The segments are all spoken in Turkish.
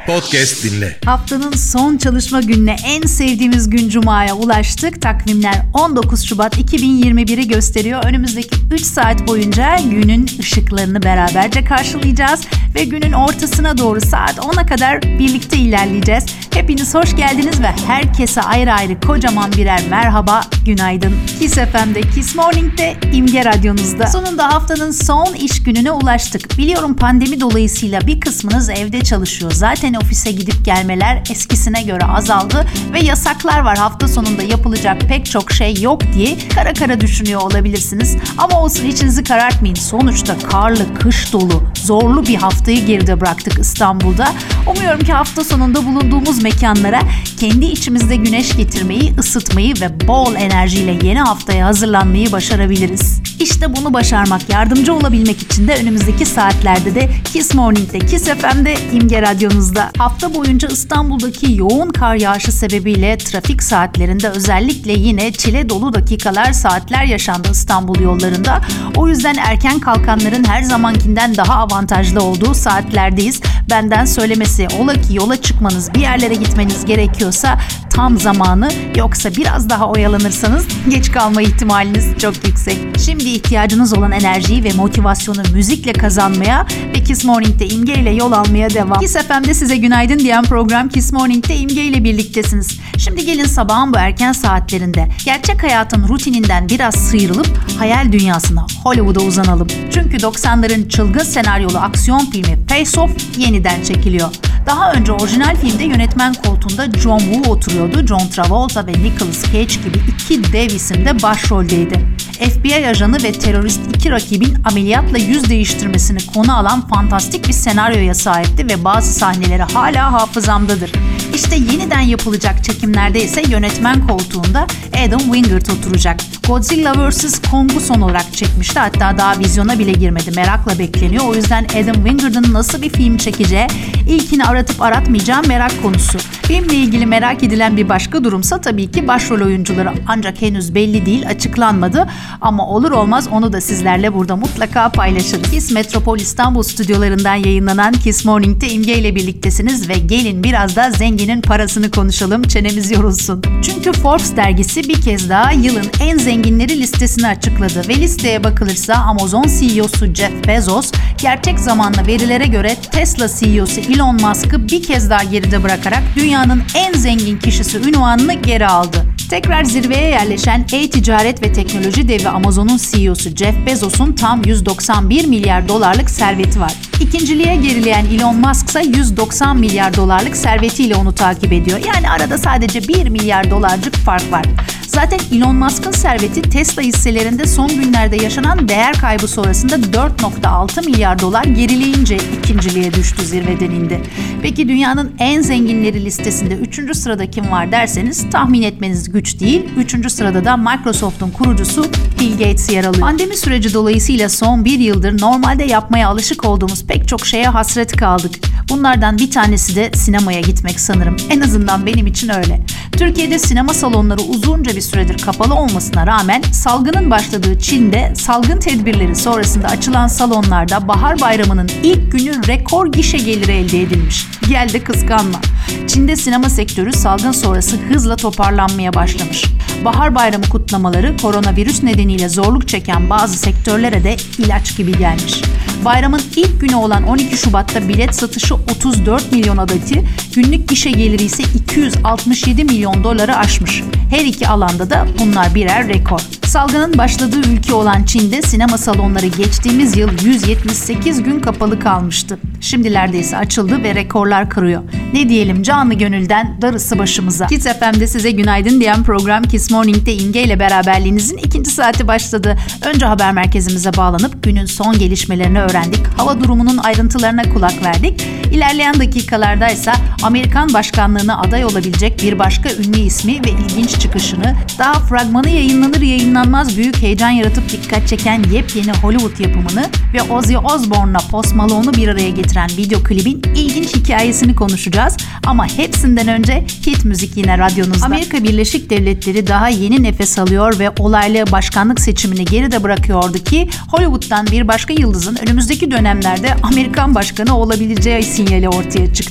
Podcast dinle. Haftanın son çalışma gününe, en sevdiğimiz gün Cuma'ya ulaştık. Takvimler 19 Şubat 2021'i gösteriyor. Önümüzdeki 3 saat boyunca günün ışıklarını beraberce karşılayacağız. Ve günün ortasına doğru saat 10'a kadar birlikte ilerleyeceğiz. Hepiniz hoş geldiniz ve herkese ayrı ayrı kocaman birer merhaba, günaydın. Kiss FM'de, Kiss Morning'de, İmge Radyonuzda. Sonunda haftanın son iş gününe ulaştık. Biliyorum pandemi dolayısıyla bir kısmınız evde çalışıyor. Zaten ofise gidip gelmeler eskisine göre azaldı ve yasaklar var. Hafta sonunda yapılacak pek çok şey yok diye kara kara düşünüyor olabilirsiniz. Ama olsun, içinizi karartmayın. Sonuçta karlı, kış dolu, zorlu bir haftayı geride bıraktık İstanbul'da. Umuyorum ki hafta sonunda bulunduğumuz mekanlara kendi içimizde güneş getirmeyi, ısıtmayı ve bol enerjiyle yeni haftaya hazırlanmayı başarabiliriz. İşte bunu başarmak, yardımcı olabilmek için de önümüzdeki saatlerde de Kiss Morning'de, Kiss FM'de, İmge Radyonuzda. Hafta boyunca İstanbul'daki yoğun kar yağışı sebebiyle trafik saatlerinde özellikle yine çile dolu dakikalar, saatler yaşandı İstanbul yollarında. O yüzden erken kalkanların her zamankinden daha avantajlı olduğu saatlerdeyiz. Benden söylemesi, ola ki yola çıkmanız, bir yerlere gitmeniz gerekiyorsa tam zamanı, yoksa biraz daha oyalanırsanız geç kalma ihtimaliniz çok yüksek. Şimdi ihtiyacınız olan enerjiyi ve motivasyonu müzikle kazanmaya ve Kiss Morning'de İmge ile yol almaya devam. Kiss FM'de size günaydın diyen program Kiss Morning'de İmge ile birliktesiniz. Şimdi gelin sabahın bu erken saatlerinde gerçek hayatın rutininden biraz sıyrılıp hayal dünyasına, Hollywood'a uzanalım. Çünkü 90'ların çılgın senaryolu aksiyon filmi Face Off yeniden çekiliyor. Daha önce orijinal filmde yönetmen koltuğunda John Woo oturuyordu. John Travolta ve Nicolas Cage gibi iki dev isim de başroldeydi. FBI ajanı ve terörist iki rakibin ameliyatla yüz değiştirmesini konu alan fantastik bir senaryoya sahipti ve bazı sahneleri hala hafızamdadır. İşte yeniden yapılacak çekimlerde ise yönetmen koltuğunda Adam Wingard oturacak. Godzilla vs. Kong'u son olarak çekmişti. Hatta daha vizyona bile girmedi. Merakla bekleniyor. O yüzden Adam Wingard'ın nasıl bir film çekeceği, ilkini aratıp aratmayacağı merak konusu. Filmle ilgili merak edilen bir başka durumsa tabii ki başrol oyuncuları, ancak henüz belli değil, açıklanmadı. Ama olur olmaz onu da sizlerle burada mutlaka paylaşırız. Kiss Metropol İstanbul stüdyolarından yayınlanan Kiss Morning'de İmge ile birliktesiniz ve gelin biraz da zenginin parasını konuşalım, çenemiz yorulsun. Çünkü Forbes dergisi bir kez daha yılın en zenginleri listesini açıkladı ve listeye bakılırsa Amazon CEO'su Jeff Bezos, gerçek zamanlı verilere göre Tesla CEO'su Elon Musk'ı bir kez daha geride bırakarak dünyanın en zengin kişisi unvanını geri aldı. Tekrar zirveye yerleşen e-ticaret ve teknoloji devi Amazon'un CEO'su Jeff Bezos'un tam 191 milyar dolarlık serveti var. İkinciliğe gerileyen Elon Musk ise 190 milyar dolarlık servetiyle onu takip ediyor. Yani arada sadece 1 milyar dolarcık fark var. Zaten Elon Musk'ın serveti Tesla hisselerinde son günlerde yaşanan değer kaybı sonrasında 4.6 milyar dolar gerileyince ikinciliğe düştü, zirveden indi. Peki dünyanın en zenginleri listesinde 3. sırada kim var derseniz tahmin etmeniz güç değil. 3. sırada da Microsoft'un kurucusu Bill Gates yer alıyor. Pandemi süreci dolayısıyla son bir yıldır normalde yapmaya alışık olduğumuz pek çok şeye hasret kaldık. Bunlardan bir tanesi de sinemaya gitmek sanırım. En azından benim için öyle. Türkiye'de sinema salonları uzunca bir süredir kapalı olmasına rağmen salgının başladığı Çin'de salgın tedbirleri sonrasında açılan salonlarda Bahar Bayramı'nın ilk günü rekor gişe geliri elde edilmiş. Gel de kıskanma. Çin'de sinema sektörü salgın sonrası hızla toparlanmaya başlamış. Bahar Bayramı kutlamaları koronavirüs nedeniyle zorluk çeken bazı sektörlere de ilaç gibi gelmiş. Bayramın ilk günü olan 12 Şubat'ta bilet satışı 34 milyon adeti, günlük gişe geliri ise 267 milyon doları aşmış. Her iki alanda da bunlar birer rekor. Salgının başladığı ülke olan Çin'de sinema salonları geçtiğimiz yıl 178 gün kapalı kalmıştı. Şimdilerde ise açıldı ve rekorlar kırıyor. Ne diyelim, canlı gönülden darısı başımıza. Kiss FM'de size günaydın diyen program Kiss Morning'de İmge ile beraberliğinizin 2. saati başladı. Önce haber merkezimize bağlanıp günün son gelişmelerini öğrendik. Hava durumunun ayrıntılarına kulak verdik. İlerleyen dakikalarda ise Amerikan başkanlığına aday olabilecek bir başka ünlü ismi ve ilginç çıkışını, daha fragmanı yayınlanır yayınlanmaz büyük heyecan yaratıp dikkat çeken yepyeni Hollywood yapımını ve Ozzy Osbourne'la Post Malone'u bir araya getiren video klibin ilginç hikayesini konuşacağız. Ama hepsinden önce hit müzik yine radyonuzda. Amerika Birleşik Devletleri daha yeni nefes alıyor ve olaylı başkanlık seçimini geride bırakıyordu ki Hollywood'dan bir başka yıldızın önümüzdeki dönemlerde Amerikan başkanı olabileceği sinyali ortaya çıktı.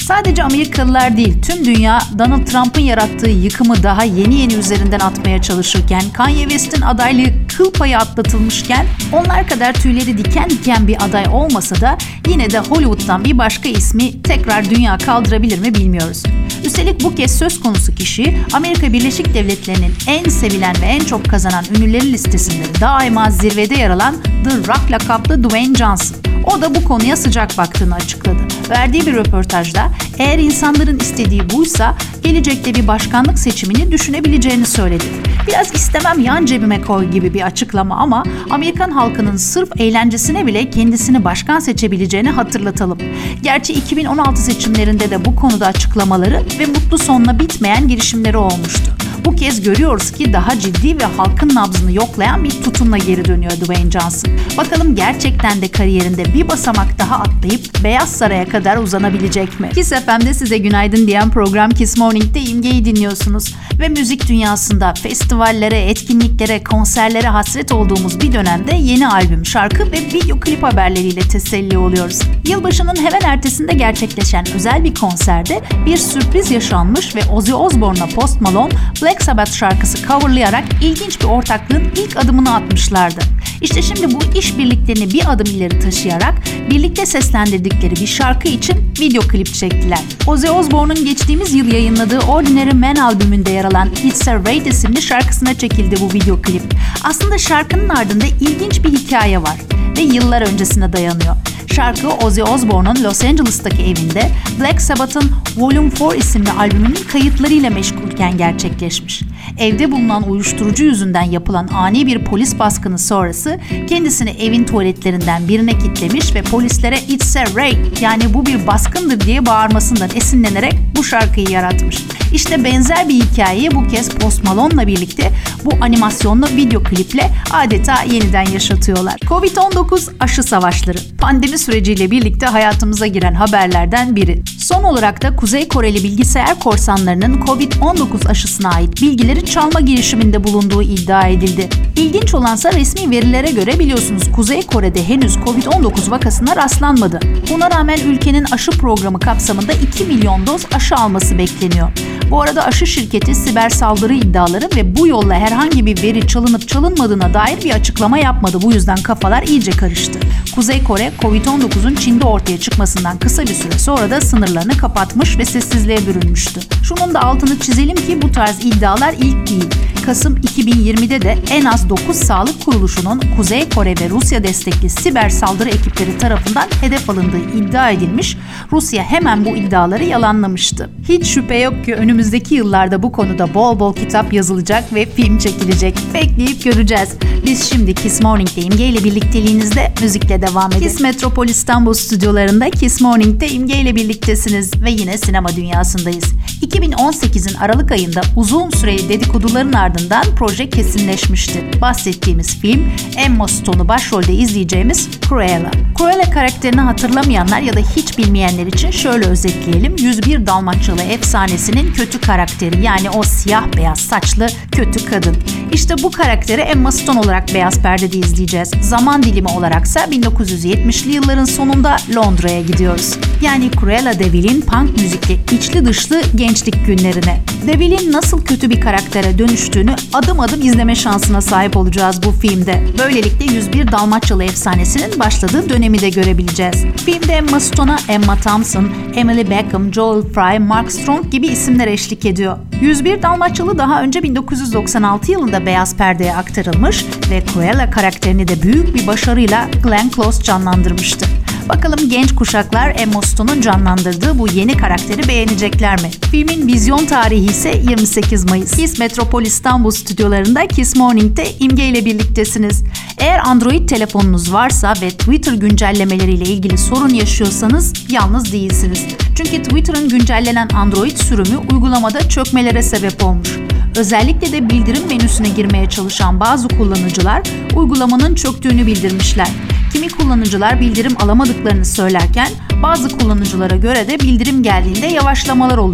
Sadece Amerikalılar değil, tüm dünya Donald Trump'ın yarattığı yıkımı daha yeni üzerinden atmaya çalışırken, Kanye West'in adaylığı kıl payı atlatılmışken, onlar kadar tüyleri diken diken bir aday olmasa da yine de Hollywood'dan bir başka ismi tekrar dünya kaldırabilir mi bilmiyoruz. Üstelik bu kez söz konusu kişi Amerika Birleşik Devletleri'nin en sevilen ve en çok kazanan ünlüleri listesinde daima zirvede yer alan The Rock lakaplı Dwayne Johnson. O da bu konuya sıcak baktığını açıkladı. Verdiği bir röportajda eğer insanların istediği buysa gelecekte bir başkanlık seçimini düşünebileceğini söyledi. Biraz istemem yan cebime koy gibi bir açıklama ama Amerikan halkının sırf eğlencesine bile kendisini başkan seçebileceğini hatırlatalım. Gerçi 2016 seçimlerinde de bu konuda açıklamaları ve mutlu sonla bitmeyen girişimleri olmuştu. Bu kez görüyoruz ki daha ciddi ve halkın nabzını yoklayan bir tutumla geri dönüyor Dwayne Johnson. Bakalım gerçekten de kariyerinde bir basamak daha atlayıp Beyaz Saray'a kadar uzanabilecek mi? Kiss FM'de size günaydın diyen program Kiss Morning'de İmge'yi dinliyorsunuz. Ve müzik dünyasında festivallere, etkinliklere, konserlere hasret olduğumuz bir dönemde yeni albüm, şarkı ve video klip haberleriyle teselli oluyoruz. Yılbaşının hemen ertesinde gerçekleşen özel bir konserde bir sürpriz yaşanmış ve Ozzy Osbourne'la Post Malone Black Sabbath şarkısı coverlayarak ilginç bir ortaklığın ilk adımını atmışlardı. İşte şimdi bu işbirliklerini bir adım ileri taşıyarak birlikte seslendirdikleri bir şarkı için video klip çektiler. Ozzy Osbourne'un geçtiğimiz yıl yayınladığı Ordinary Man albümünde yer alan It's a Raid isimli şarkısına çekildi bu video klip. Aslında şarkının ardında ilginç bir hikaye var ve yıllar öncesine dayanıyor. Şarkı Ozzy Osbourne'un Los Angeles'taki evinde Black Sabbath'ın Volume 4 isimli albümünün kayıtlarıyla meşgulken gerçekleşmiş. Evde bulunan uyuşturucu yüzünden yapılan ani bir polis baskını sonrası kendisini evin tuvaletlerinden birine kitlemiş ve polislere "It's a raid" yani bu bir baskındır diye bağırmasından esinlenerek bu şarkıyı yaratmış. İşte benzer bir hikayeyi bu kez Post Malone'la birlikte bu animasyonlu video kliple adeta yeniden yaşatıyorlar. Covid-19 aşı savaşları, pandemi süreciyle birlikte hayatımıza giren haberlerden biri. Son olarak da Kuzey Koreli bilgisayar korsanlarının Covid-19 aşısına ait bilgileri çalma girişiminde bulunduğu iddia edildi. İlginç olansa resmi verilere göre biliyorsunuz Kuzey Kore'de henüz Covid-19 vakasına rastlanmadı. Buna rağmen ülkenin aşı programı kapsamında 2 milyon doz aşı alması bekleniyor. Bu arada aşı şirketi siber saldırı iddiaları ve bu yolla herhangi bir veri çalınıp çalınmadığına dair bir açıklama yapmadı. Bu yüzden kafalar iyice karıştı. Kuzey Kore, Covid-19'un Çin'de ortaya çıkmasından kısa bir süre sonra da sınırlarını kapatmış ve sessizliğe bürünmüştü. Şunun da altını çizelim ki bu tarz iddialar ilk değil. Kasım 2020'de de en az 9 sağlık kuruluşunun Kuzey Kore ve Rusya destekli siber saldırı ekipleri tarafından hedef alındığı iddia edilmiş. Rusya hemen bu iddiaları yalanlamıştı. Hiç şüphe yok ki önümüzdeki yıllarda bu konuda bol bol kitap yazılacak ve film çekilecek. Bekleyip göreceğiz. Biz şimdi Kiss Morning'de İmge ile birlikteliğinizde müzikle devam edelim. Kiss Metropol İstanbul stüdyolarında Kiss Morning'de İmge ile birliktesiniz ve yine sinema dünyasındayız. 2018'in Aralık ayında uzun süreli dedikoduların ardından proje kesinleşmişti. Bahsettiğimiz film Emma Stone'u başrolde izleyeceğimiz Cruella. Cruella karakterini hatırlamayanlar ya da hiç bilmeyenler için şöyle özetleyelim. 101 Dalmaçyalı efsanesinin kötü karakteri, yani o siyah beyaz saçlı kötü kadın. İşte bu karakteri Emma Stone olarak beyaz perdede izleyeceğiz. Zaman dilimi olaraksa 1970'li yılların sonunda Londra'ya gidiyoruz. Yani Cruella de Vil'in punk müzikli içli dışlı gençlik günlerine. De Vil'in nasıl kötü bir karaktere dönüştüğünü adım adım izleme şansına sahip olacağız bu filmde. Böylelikle 101 Dalmaçyalı efsanesinin başladığı dönemi de görebileceğiz. Filmde Emma Stone'a Emma Thompson, Emily Beckham, Joel Fry, Mark Strong gibi isimler eşlik ediyor. 101 Dalmaçyalı daha önce 1996 yılında beyaz perdeye aktarılmış ve Cruella karakterini de büyük bir başarıyla Glenn Close canlandırmıştı. Bakalım genç kuşaklar Emma Stone'un canlandırdığı bu yeni karakteri beğenecekler mi? Filmin vizyon tarihi ise 28 Mayıs. Kiss Metropol İstanbul stüdyolarında Kiss Morning'de İmge ile birliktesiniz. Eğer Android telefonunuz varsa ve Twitter güncellemeleriyle ilgili sorun yaşıyorsanız yalnız değilsiniz. Çünkü Twitter'ın güncellenen Android sürümü uygulamada çökmelere sebep olmuş. Özellikle de bildirim menüsüne girmeye çalışan bazı kullanıcılar uygulamanın çöktüğünü bildirmişler. Kimi kullanıcılar bildirim alamadıklarını söylerken bazı kullanıcılara göre de bildirim geldiğinde yavaşlamalar oluyor.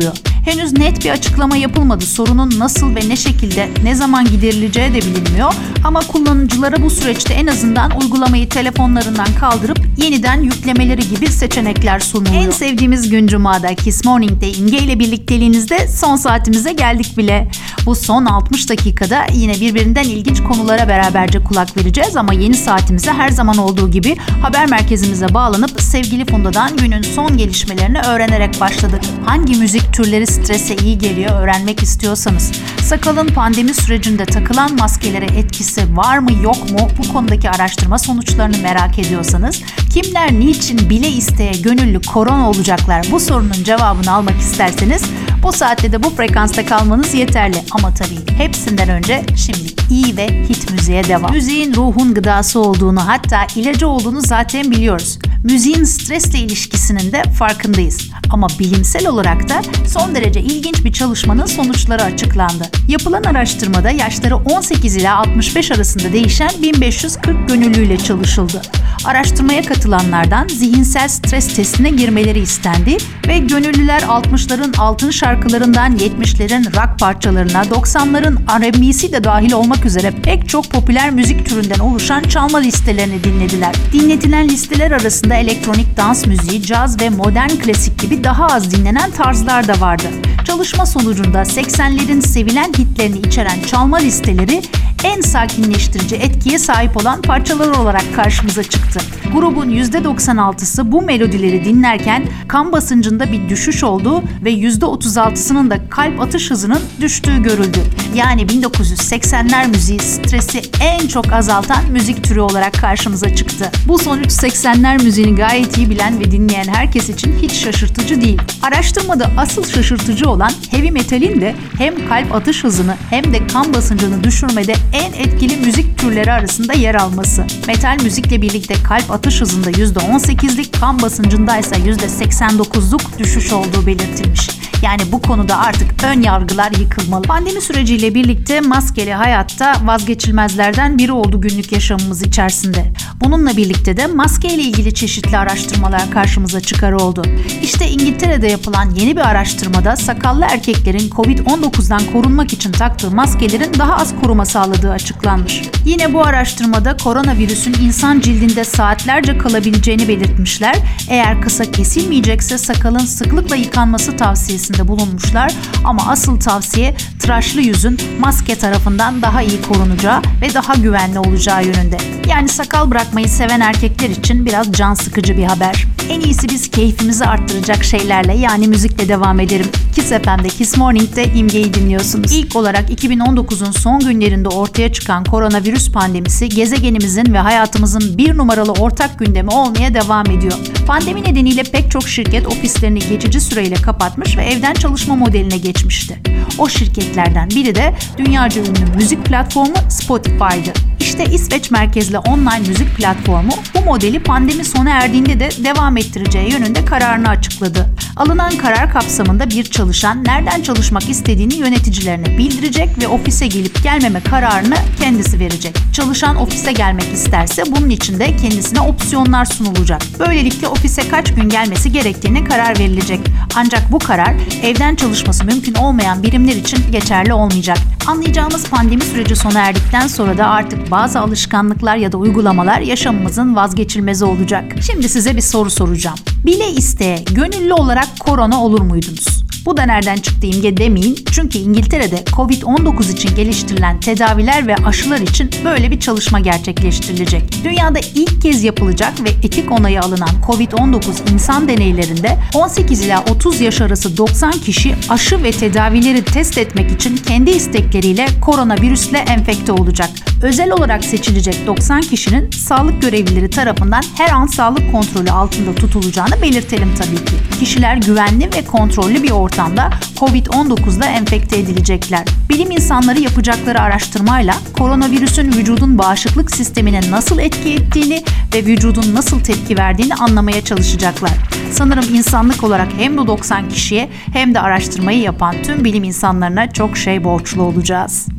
Henüz net bir açıklama yapılmadı. Sorunun nasıl ve ne şekilde, ne zaman giderileceği de bilinmiyor. Ama kullanıcılara bu süreçte en azından uygulamayı telefonlarından kaldırıp yeniden yüklemeleri gibi seçenekler sunuluyor. En sevdiğimiz gün Cuma'da Kiss Morning'de İmge ile birlikteliğinizde son saatimize geldik bile. Bu son 60 dakikada yine birbirinden ilginç konulara beraberce kulak vereceğiz ama yeni saatimize her zaman olduğu gibi haber merkezimize bağlanıp sevgili Funda'dan günün son gelişmelerini öğrenerek başladık. Hangi müzik türleri strese iyi geliyor öğrenmek istiyorsanız, sakalın pandemi sürecinde takılan maskelere etkisi var mı yok mu, bu konudaki araştırma sonuçlarını merak ediyorsanız, kimler niçin bile isteye gönüllü korona olacaklar, bu sorunun cevabını almak isterseniz bu saatte de bu frekansta kalmanız yeterli. Ama tabii hepsinden önce şimdi iyi ve hit müziğe devam. Müziğin ruhun gıdası olduğunu, hatta ilacı olduğunu zaten biliyoruz. Müziğin stresle ilişkisinin de farkındayız. Ama bilimsel olarak da son derece ilginç bir çalışmanın sonuçları açıklandı. Yapılan araştırmada yaşları 18 ila 65 arasında değişen 1540 gönüllüyle çalışıldı. Araştırmaya katılanlardan zihinsel stres testine girmeleri istendi ve gönüllüler 60'ların altın şarkılarından 70'lerin rock parçalarına, 90'ların R&B'si de dahil olmak üzere pek çok popüler müzik türünden oluşan çalma listelerini dinlediler. Dinletilen listeler arasında elektronik dans müziği, caz ve modern klasik gibi daha az dinlenen tarzlar da vardı. Çalışma sonucunda 80'lerin sevilen hitlerini içeren çalma listeleri en sakinleştirici etkiye sahip olan parçalar olarak karşımıza çıktı. Grubun %96'sı bu melodileri dinlerken kan basıncında bir düşüş olduğu ve %36'sının da kalp atış hızının düştüğü görüldü. Yani 1980'ler müziği stresi en çok azaltan müzik türü olarak karşımıza çıktı. Bu sonuç 80'ler müziğini gayet iyi bilen ve dinleyen herkes için hiç şaşırtıcı değil. Araştırmada asıl şaşırtıcı olan heavy metalin de hem kalp atış hızını hem de kan basıncını düşürmede en etkili müzik türleri arasında yer alması. Metal müzikle birlikte kalp atış hızında %18'lik, kan basıncındaysa %89'luk düşüş olduğu belirtilmiş. Yani bu konuda artık ön yargılar yıkılmalı. Pandemi süreciyle birlikte maskeli hayatta vazgeçilmezlerden biri oldu günlük yaşamımız içerisinde. Bununla birlikte de maskeyle ilgili çeşitli araştırmalar karşımıza çıkar oldu. İşte İngiltere'de yapılan yeni bir araştırmada sakallı erkeklerin Covid-19'dan korunmak için taktığı maskelerin daha az koruma sağladığı açıklanmış. Yine bu araştırmada koronavirüsün insan cildinde saatlerce kalabileceğini belirtmişler. Eğer kısa kesilmeyecekse sakalın sıklıkla yıkanması tavsiyesinde bulunmuşlar. Ama asıl tavsiye tıraşlı yüzün maske tarafından daha iyi korunacağı ve daha güvenli olacağı yönünde. Yani sakal bırakmayı seven erkekler için biraz can sıkıcı bir haber. En iyisi biz keyfimizi arttıracak şeylerle, yani müzikle devam edelim. Kiss FM'de Kiss Morning'de İmge'yi dinliyorsunuz. İlk olarak 2019'un son günlerinde ortaya çıkan koronavirüs pandemisi gezegenimizin ve hayatımızın bir numaralı ortak gündemi olmaya devam ediyor. Pandemi nedeniyle pek çok şirket ofislerini geçici süreyle kapatmış ve evden çalışma modeline geçmişti. O şirketlerden biri de dünyaca ünlü müzik platformu Spotify'dı. İşte İsveç merkezli online müzik platformu bu modeli pandemi sona erdiğinde de devam ettireceği yönünde kararını açıkladı. Alınan karar kapsamında bir çalışan nereden çalışmak istediğini yöneticilerine bildirecek ve ofise gelip gelmeme kararını kendisi verecek. Çalışan ofise gelmek isterse bunun için de kendisine opsiyonlar sunulacak. Böylelikle ofise kaç gün gelmesi gerektiğine karar verilecek. Ancak bu karar evden çalışması mümkün olmayan birimler için geçerli olmayacak. Anlayacağımız pandemi süreci sona erdikten sonra da artık bazı alışkanlıklar ya da uygulamalar yaşamımızın vazgeçilmezi olacak. Şimdi size bir soru soracağım. Bile isteye gönüllü olarak korona olur muydunuz? Bu da nereden çıktı İmge demeyin. Çünkü İngiltere'de Covid-19 için geliştirilen tedaviler ve aşılar için böyle bir çalışma gerçekleştirilecek. Dünyada ilk kez yapılacak ve etik onayı alınan Covid-19 insan deneylerinde 18 ila 30 yaş arası 90 kişi aşı ve tedavileri test etmek için kendi istekleriyle koronavirüsle enfekte olacak. Özel olarak seçilecek 90 kişinin sağlık görevlileri tarafından her an sağlık kontrolü altında tutulacağını belirtelim tabii ki. Kişiler güvenli ve kontrollü bir ortamda Covid-19'la enfekte edilecekler. Bilim insanları yapacakları araştırmayla koronavirüsün vücudun bağışıklık sistemine nasıl etki ettiğini ve vücudun nasıl tepki verdiğini anlamaya çalışacaklar. Sanırım insanlık olarak hem de 90 kişiye hem de araştırmayı yapan tüm bilim insanlarına çok şey borçlu olacağız.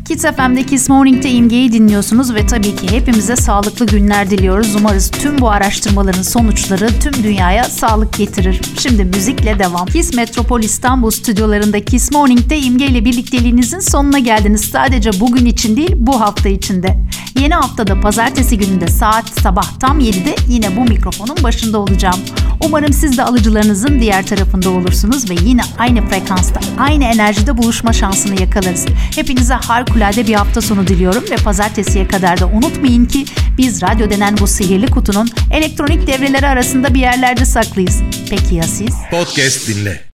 Kids FM'de Kiss Morning'de İmge'yi dinliyorsunuz ve tabii ki hepimize sağlıklı günler diliyoruz. Umarız tüm bu araştırmaların sonuçları tüm dünyaya sağlık getirir. Şimdi müzikle devam. Kiss Metropol İstanbul stüdyolarında Kiss Morning'de İmge ile birlikteliğinizin sonuna geldiniz. Sadece bugün için değil, bu hafta için de. Yeni haftada pazartesi gününde sabah tam 7'de yine bu mikrofonun başında olacağım. Umarım siz de alıcılarınızın diğer tarafında olursunuz ve yine aynı frekansta, aynı enerjide buluşma şansını yakalarız. Hepinize harikulade bir hafta sonu diliyorum ve pazartesiye kadar da unutmayın ki biz radyo denen bu sihirli kutunun elektronik devreleri arasında bir yerlerde saklıyız. Peki ya siz? Podcast dinle.